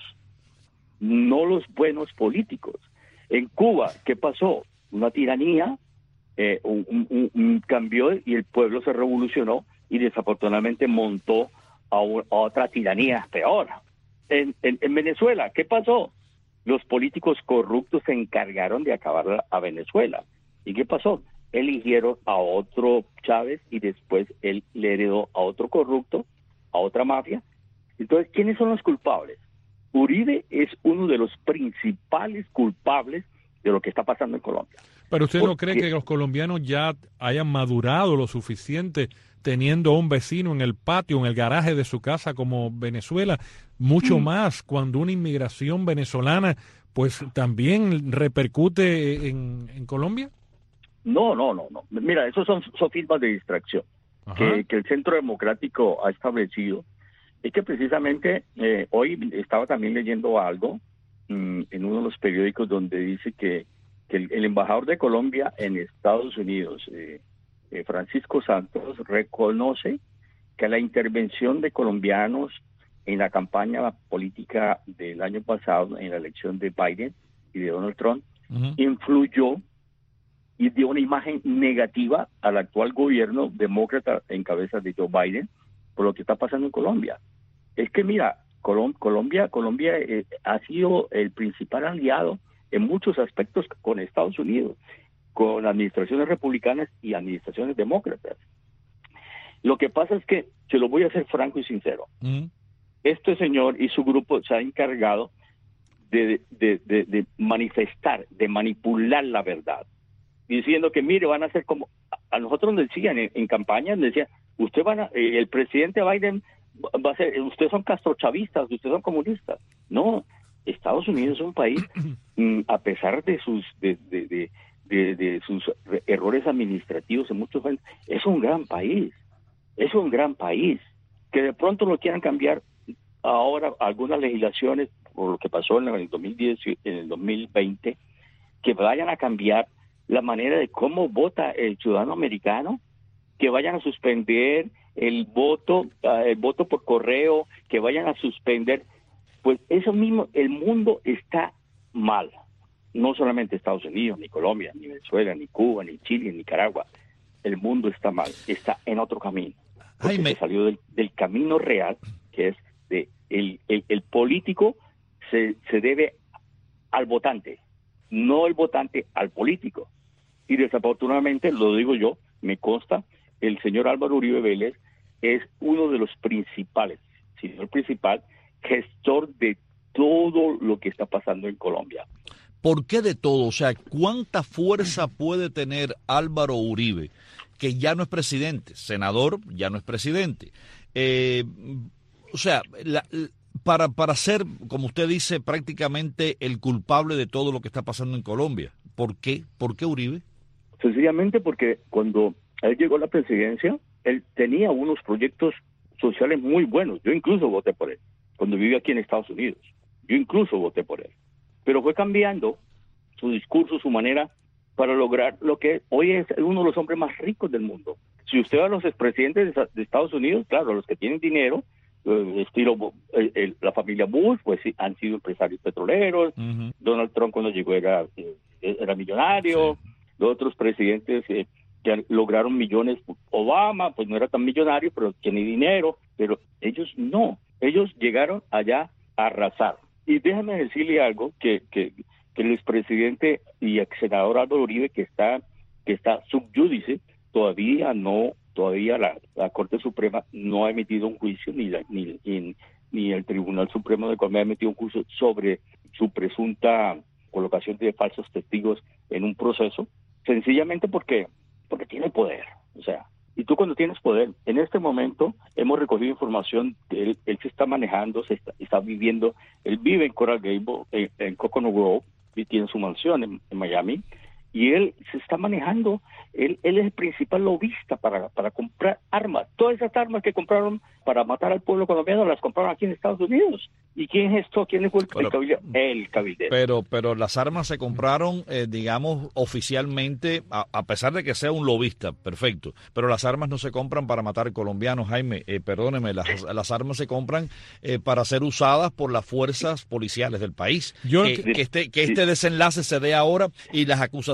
[SPEAKER 8] no los buenos políticos. En Cuba, ¿qué pasó? Una tiranía cambió y el pueblo se revolucionó y desafortunadamente montó a otra tiranía peor. En Venezuela, ¿qué pasó? Los políticos corruptos se encargaron de acabar a Venezuela. ¿Y qué pasó? Eligieron a otro Chávez y después él le heredó a otro corrupto, a otra mafia. Entonces, ¿quiénes son los culpables? Uribe es uno de los principales culpables de lo que está pasando en Colombia.
[SPEAKER 1] Pero usted no cree que los colombianos ya hayan madurado lo suficiente teniendo a un vecino en el patio, en el garaje de su casa como Venezuela, mucho más cuando una inmigración venezolana pues también repercute en Colombia?
[SPEAKER 8] No. Mira, esos son sofismas de distracción que el Centro Democrático ha establecido. Es que precisamente hoy estaba también leyendo algo en uno de los periódicos donde dice que el embajador de Colombia en Estados Unidos, Francisco Santos, reconoce que la intervención de colombianos en la campaña política del año pasado, en la elección de Biden y de Donald Trump, influyó y dio una imagen negativa al actual gobierno demócrata en cabeza de Joe Biden por lo que está pasando en Colombia. Es que mira, Colombia ha sido el principal aliado en muchos aspectos con Estados Unidos, con administraciones republicanas y administraciones demócratas. Lo que pasa es que, se lo voy a ser franco y sincero, este señor y su grupo se han encargado de manifestar, de manipular la verdad, diciendo que mire, van a ser como, a nosotros nos decían en campaña, nos decían, el presidente Biden va a ser, ustedes son castrochavistas, ustedes son comunistas. No, Estados Unidos es un país, a pesar de sus errores administrativos en muchos países, es un gran país, que de pronto lo quieran cambiar ahora algunas legislaciones por lo que pasó en el 2010 y en el 2020, que vayan a cambiar la manera de cómo vota el ciudadano americano, que vayan a suspender el voto por correo, que vayan a suspender, pues eso mismo, el mundo está mal. No solamente Estados Unidos, ni Colombia, ni Venezuela, ni Cuba, ni Chile, ni Nicaragua. El mundo está mal, está en otro camino. Porque se salió del camino real, que es el político se debe al votante, no el votante al político. Y desafortunadamente, lo digo yo, me consta, el señor Álvaro Uribe Vélez es uno de los principales, si no el principal, gestor de todo lo que está pasando en Colombia.
[SPEAKER 2] ¿Por qué de todo? O sea, ¿cuánta fuerza puede tener Álvaro Uribe, que ya no es presidente, senador, ya no es presidente? O sea, para ser, como usted dice, prácticamente el culpable de todo lo que está pasando en Colombia. ¿Por qué? ¿Por qué Uribe?
[SPEAKER 8] Sencillamente porque cuando él llegó a la presidencia, él tenía unos proyectos sociales muy buenos. Yo incluso voté por él, cuando vivía aquí en Estados Unidos. Yo incluso voté por él. Pero fue cambiando su discurso, su manera, para lograr lo que hoy es uno de los hombres más ricos del mundo. Si usted va a los expresidentes de Estados Unidos, claro, los que tienen dinero, estilo la familia Bush, pues sí, han sido empresarios petroleros. Donald Trump cuando llegó era millonario. Sí. Los otros presidentes que lograron millones, Obama, pues no era tan millonario, pero tiene dinero. Pero ellos no, ellos llegaron allá a arrasar. Y déjame decirle algo, que el expresidente y ex senador Álvaro Uribe, que está sub judice, todavía la Corte Suprema no ha emitido un juicio, ni el Tribunal Supremo de Colombia ha emitido un juicio sobre su presunta colocación de falsos testigos en un proceso, sencillamente porque tiene poder. O sea, y tú cuando tienes poder, en este momento hemos recogido información que él se está manejando, está viviendo, él vive en Coral Gables, en Coconut Grove, y tiene su mansión en Miami, y él se está manejando, él es el principal lobista para comprar armas. Todas esas armas que compraron para matar al pueblo colombiano las compraron aquí en Estados Unidos. ¿Y quién gestó? ¿Quién fue el cabildero? El cabildero.
[SPEAKER 2] Pero las armas se compraron, digamos, oficialmente, a pesar de que sea un lobista, perfecto. Pero las armas no se compran para matar colombianos, Jaime. Perdóneme, las armas se compran para ser usadas por las fuerzas policiales del país. Que este desenlace se dé ahora y las acusaciones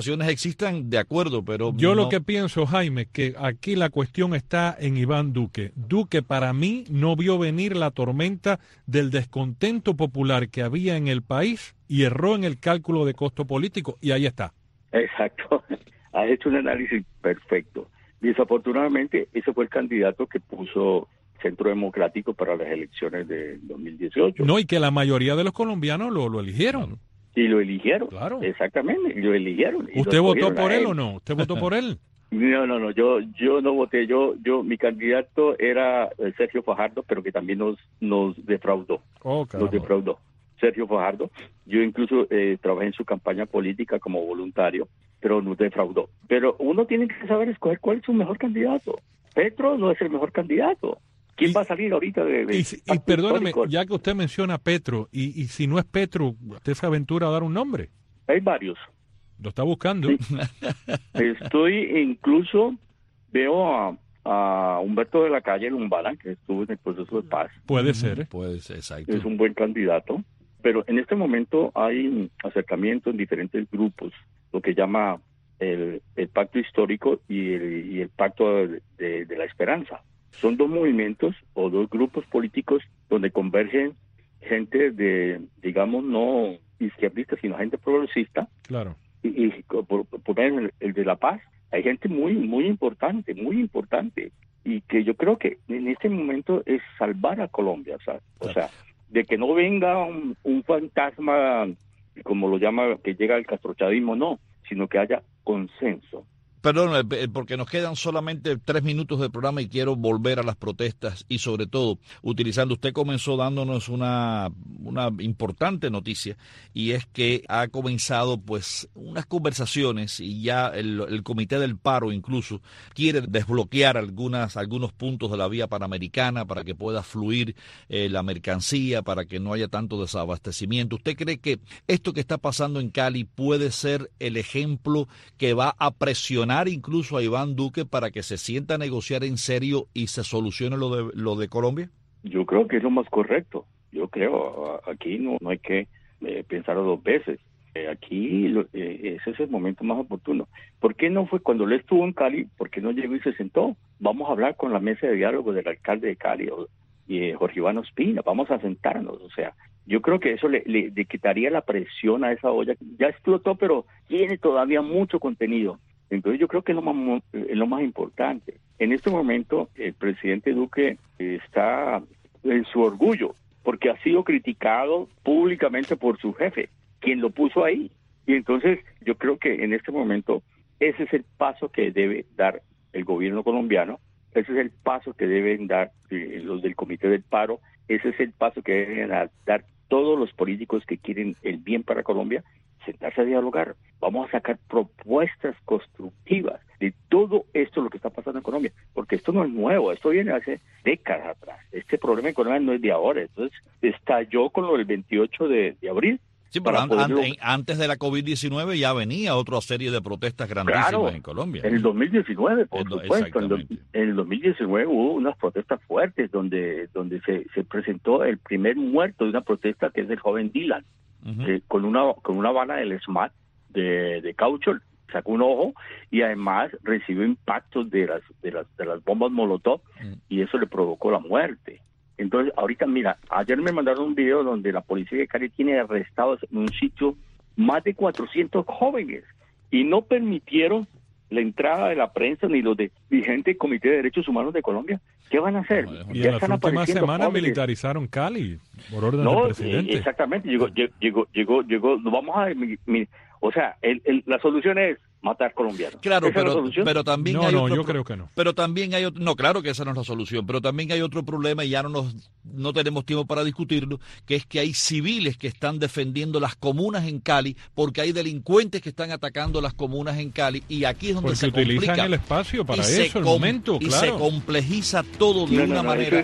[SPEAKER 2] conversaciones existan, de acuerdo, pero
[SPEAKER 1] yo lo que pienso, Jaime, que aquí la cuestión está en Iván Duque. Duque, para mí, no vio venir la tormenta del descontento popular que había en el país y erró en el cálculo de costo político, y ahí está.
[SPEAKER 8] Exacto. Has hecho un análisis perfecto. Desafortunadamente, ese fue el candidato que puso Centro Democrático para las elecciones de 2018.
[SPEAKER 1] No, y que la mayoría de los colombianos lo eligieron.
[SPEAKER 8] Y lo eligieron.
[SPEAKER 1] Claro.
[SPEAKER 8] Exactamente, lo eligieron.
[SPEAKER 1] ¿Usted votó por él o no? ¿Usted votó por él?
[SPEAKER 8] No, yo no voté. Mi candidato era Sergio Fajardo, pero que también nos defraudó. Nos defraudó. Sergio Fajardo. Yo incluso trabajé en su campaña política como voluntario, pero nos defraudó. Pero uno tiene que saber escoger cuál es su mejor candidato. Petro no es el mejor candidato. ¿Quién va a salir ahorita
[SPEAKER 1] y perdóneme, ya que usted menciona a Petro, y si no es Petro, ¿usted se aventura a dar un nombre?
[SPEAKER 8] Hay varios.
[SPEAKER 1] ¿Lo está buscando?
[SPEAKER 8] Sí. Incluso veo a Humberto de la Calle Lumbala, que estuvo en el proceso de paz.
[SPEAKER 1] Puede ser.
[SPEAKER 2] Puede ser, exacto.
[SPEAKER 8] Es un buen candidato. Pero en este momento hay un acercamiento en diferentes grupos, lo que llama el pacto histórico y el pacto de la esperanza. Son dos movimientos o dos grupos políticos donde convergen gente de, digamos, no izquierdista, sino gente progresista.
[SPEAKER 1] Claro.
[SPEAKER 8] Y por ejemplo, el de La Paz, hay gente muy importante, y que yo creo que en este momento es salvar a Colombia, ¿sabes? O sea, de que no venga un fantasma, como lo llama, que llega al castrochavismo, no, sino que haya consenso.
[SPEAKER 2] Perdón, porque nos quedan solamente 3 minutos de programa y quiero volver a las protestas y sobre todo utilizando, usted comenzó dándonos una importante noticia y es que ha comenzado pues unas conversaciones y ya el Comité del Paro incluso quiere desbloquear algunos puntos de la vía panamericana para que pueda fluir la mercancía, para que no haya tanto desabastecimiento. ¿Usted cree que esto que está pasando en Cali puede ser el ejemplo que va a presionar incluso a Iván Duque para que se sienta a negociar en serio y se solucione lo de Colombia?
[SPEAKER 8] Yo creo que es lo más correcto. Yo creo, aquí no hay que pensarlo 2 veces. Aquí ese es el momento más oportuno. ¿Por qué no fue cuando él estuvo en Cali? ¿Por qué no llegó y se sentó? Vamos a hablar con la mesa de diálogo del alcalde de Cali y Jorge Iván Ospina. Vamos a sentarnos. O sea, yo creo que eso le quitaría la presión a esa olla. Ya explotó, pero tiene todavía mucho contenido. Entonces yo creo que es lo más importante. En este momento el presidente Duque está en su orgullo porque ha sido criticado públicamente por su jefe, quien lo puso ahí. Y entonces yo creo que en este momento ese es el paso que debe dar el gobierno colombiano, ese es el paso que deben dar los del Comité del Paro, ese es el paso que deben dar todos los políticos que quieren el bien para Colombia, sentarse a dialogar. Vamos a sacar propuestas constructivas de todo esto lo que está pasando en Colombia, porque esto no es nuevo, esto viene hace décadas atrás. Este problema en Colombia no es de ahora, entonces estalló con lo del 28 de abril.
[SPEAKER 2] Sí, pero antes de la COVID-19 ya venía otra serie de protestas grandísimas en Colombia.
[SPEAKER 8] En el 2019, por supuesto. En el 2019 hubo unas protestas fuertes donde se presentó el primer muerto de una protesta, que es el joven Dylan, con una bala del SMAT de caucho, sacó un ojo y además recibió impactos de las bombas Molotov y eso le provocó la muerte. Entonces, ahorita, mira, ayer me mandaron un video donde la policía de Cali tiene arrestados en un sitio más de 400 jóvenes y no permitieron la entrada de la prensa ni los de vigentes del Comité de Derechos Humanos de Colombia. ¿Qué van a hacer?
[SPEAKER 1] Y en las últimas semanas militarizaron Cali por orden del presidente.
[SPEAKER 8] Exactamente, llegó, vamos a ver, o sea, la solución es matar colombianos.
[SPEAKER 2] Claro, pero también hay otro...
[SPEAKER 1] yo creo que no.
[SPEAKER 2] Pero también hay otro... No, claro que esa no es la solución, pero también hay otro problema y ya no tenemos tiempo para discutirlo, que es que hay civiles que están defendiendo las comunas en Cali porque hay delincuentes que están atacando las comunas en Cali y aquí es donde se complica.
[SPEAKER 1] Porque utilizan el espacio para eso, el momento, claro.
[SPEAKER 2] Y se complejiza todo de una manera...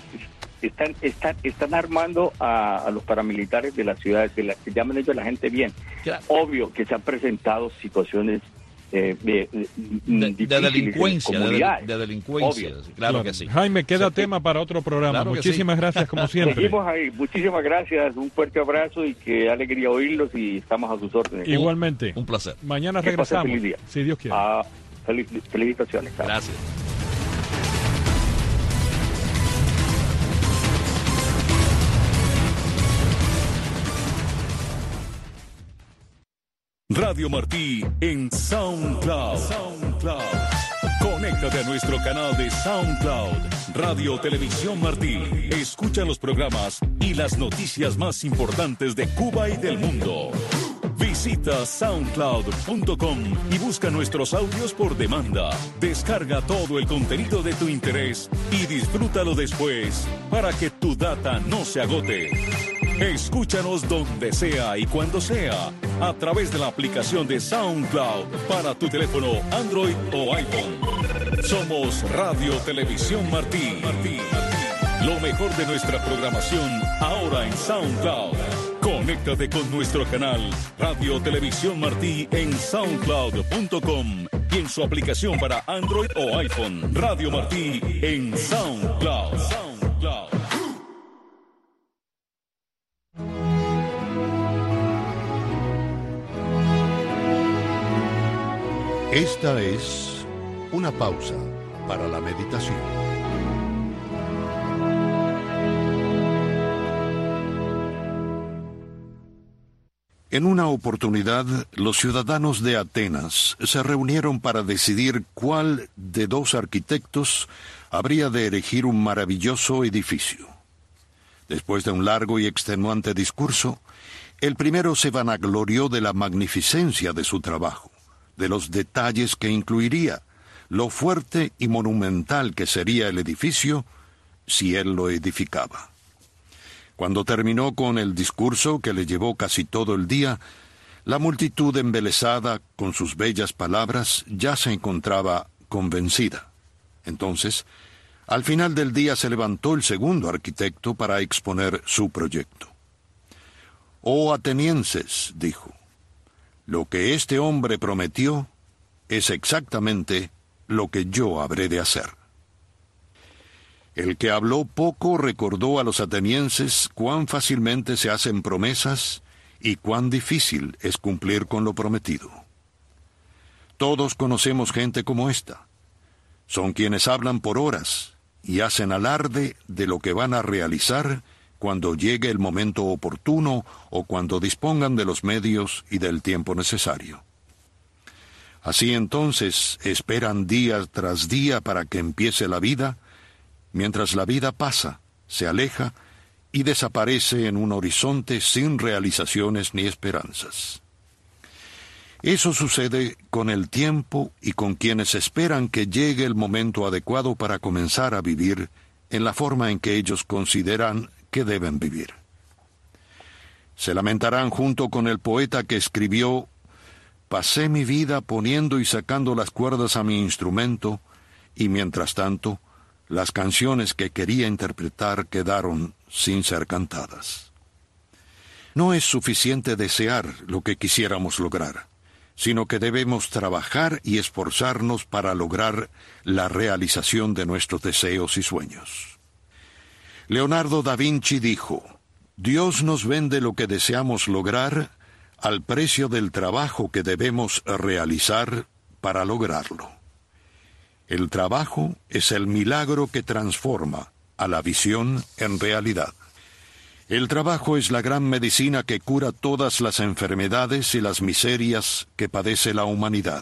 [SPEAKER 8] Están armando a los paramilitares de las ciudades, que llaman ellos a la gente bien.
[SPEAKER 2] Claro.
[SPEAKER 8] Obvio que se han presentado situaciones
[SPEAKER 2] de delincuencia, de delincuencia, claro que sí.
[SPEAKER 1] Jaime, queda tema para otro programa.
[SPEAKER 2] Claro,
[SPEAKER 1] muchísimas gracias, como siempre.
[SPEAKER 8] Seguimos ahí. Muchísimas gracias, un fuerte abrazo y qué alegría oírlos y estamos a sus órdenes.
[SPEAKER 1] Igualmente.
[SPEAKER 2] Un placer.
[SPEAKER 1] Mañana
[SPEAKER 8] Que pasen
[SPEAKER 1] regresamos,
[SPEAKER 8] feliz día.
[SPEAKER 1] si Dios quiere.
[SPEAKER 8] Felicitaciones.
[SPEAKER 2] Gracias.
[SPEAKER 9] Radio Martí en SoundCloud. Conéctate a nuestro canal de SoundCloud, Radio Televisión Martí. Escucha los programas y las noticias más importantes de Cuba y del mundo. Visita soundcloud.com y busca nuestros audios por demanda. Descarga todo el contenido de tu interés y disfrútalo después para que tu data no se agote. Escúchanos donde sea y cuando sea a través de la aplicación de SoundCloud para tu teléfono Android o iPhone. Somos Radio Televisión Martí. Lo mejor de nuestra programación ahora en SoundCloud. Conéctate con nuestro canal Radio Televisión Martí en soundcloud.com y en su aplicación para Android o iPhone. Radio Martí en SoundCloud.
[SPEAKER 10] Esta es una pausa para la meditación. En una oportunidad, los ciudadanos de Atenas se reunieron para decidir cuál de dos arquitectos habría de erigir un maravilloso edificio. Después de un largo y extenuante discurso, el primero se vanaglorió de la magnificencia de su trabajo, de los detalles que incluiría, lo fuerte y monumental que sería el edificio si él lo edificaba. Cuando terminó con el discurso, que le llevó casi todo el día, la multitud embelesada con sus bellas palabras ya se encontraba convencida. Entonces, al final del día se levantó el segundo arquitecto para exponer su proyecto. «Oh atenienses», dijo, «lo que este hombre prometió es exactamente lo que yo habré de hacer». El que habló poco recordó a los atenienses cuán fácilmente se hacen promesas y cuán difícil es cumplir con lo prometido. Todos conocemos gente como esta. Son quienes hablan por horas y hacen alarde de lo que van a realizar cuando llegue el momento oportuno o cuando dispongan de los medios y del tiempo necesario. Así entonces esperan día tras día para que empiece la vida, mientras la vida pasa, se aleja y desaparece en un horizonte sin realizaciones ni esperanzas. Eso sucede con el tiempo y con quienes esperan que llegue el momento adecuado para comenzar a vivir en la forma en que ellos consideran que deben vivir. Se lamentarán junto con el poeta que escribió: «Pasé mi vida poniendo y sacando las cuerdas a mi instrumento, y mientras tanto, las canciones que quería interpretar quedaron sin ser cantadas». No es suficiente desear lo que quisiéramos lograr, sino que debemos trabajar y esforzarnos para lograr la realización de nuestros deseos y sueños. Leonardo da Vinci dijo: «Dios nos vende lo que deseamos lograr al precio del trabajo que debemos realizar para lograrlo». El trabajo es el milagro que transforma a la visión en realidad. El trabajo es la gran medicina que cura todas las enfermedades y las miserias que padece la humanidad.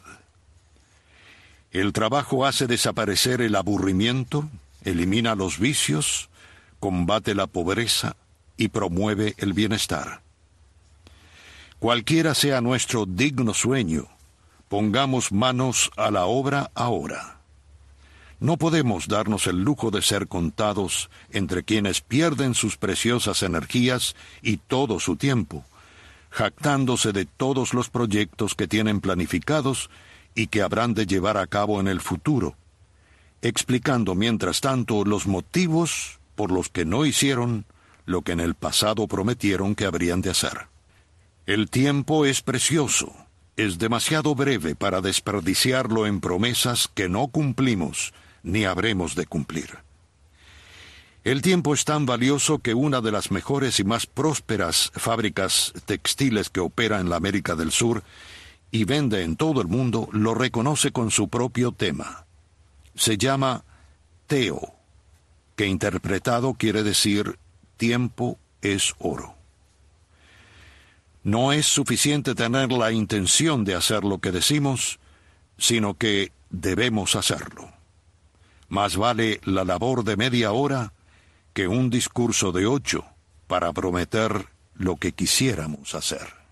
[SPEAKER 10] El trabajo hace desaparecer el aburrimiento, elimina los vicios, combate la pobreza y promueve el bienestar. Cualquiera sea nuestro digno sueño, pongamos manos a la obra ahora. No podemos darnos el lujo de ser contados entre quienes pierden sus preciosas energías y todo su tiempo, jactándose de todos los proyectos que tienen planificados y que habrán de llevar a cabo en el futuro, explicando mientras tanto los motivos por los que no hicieron lo que en el pasado prometieron que habrían de hacer. El tiempo es precioso, es demasiado breve para desperdiciarlo en promesas que no cumplimos ni habremos de cumplir. El tiempo es tan valioso que una de las mejores y más prósperas fábricas textiles que opera en la América del Sur y vende en todo el mundo lo reconoce con su propio tema. Se llama Teo, que interpretado quiere decir tiempo es oro. No es suficiente tener la intención de hacer lo que decimos, sino que debemos hacerlo. Más vale la labor de media hora que un discurso de 8 para prometer lo que quisiéramos hacer.